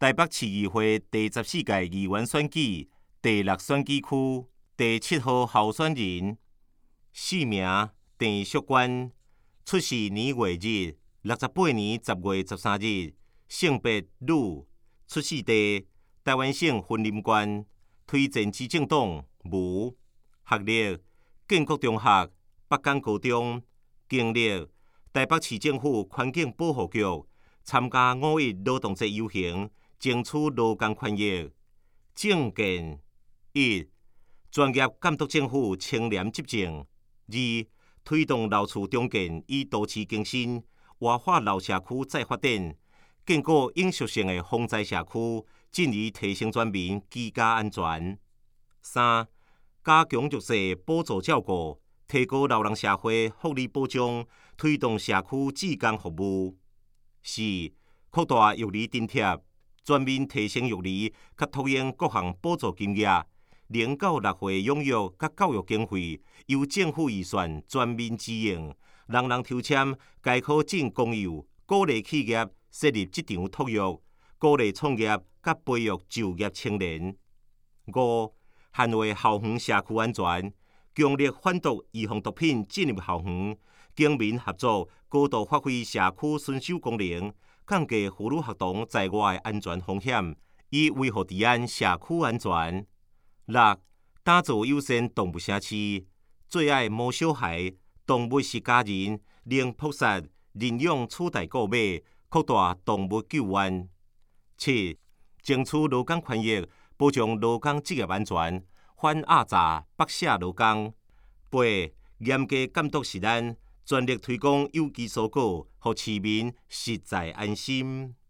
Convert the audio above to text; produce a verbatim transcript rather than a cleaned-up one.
台北市议会第十四届议员选举第六选举区第七号候选人，姓名郑淑娟，出世年月日六十八年十月十三日，性别女，出世地台湾省云林县，推荐执政党无，学历建国中学、北港高中，经历台北市政府环境保护局，参加五一劳动节游行，争取劳工权益。政见一、专业监督政府清廉执政；二、推动老厝重建与都市更新，活化老社区再发展，建构永续性的防灾社区，进而提升全民居家安全。三、加强弱势补助照顾，提高老人社会福利保障，推动社区志工服务。四、扩大育儿津贴，全面提升育儿，甲托用各项补助金额。零到六岁养育甲教育经费由政府预算全面支援，人人抽签该考证公有，鼓励企业设立职场托育，鼓励创业甲培育就业青年。五、捍卫校园社区安全，强力反毒预防毒品进入校园，警民合作，高度发挥社区巡守功能，降低妇女学童在外的安全风险，以维护治安、社区安全。六、打造友善动物城市，最爱毛小孩，动物是家人，零扑杀、领养取代购买，扩大动物救援。七、争取劳工权益，保障劳工职业安全，反压榨、剥削劳工。八、严格监督食安，全力推广有机蔬果，让市民实在安心。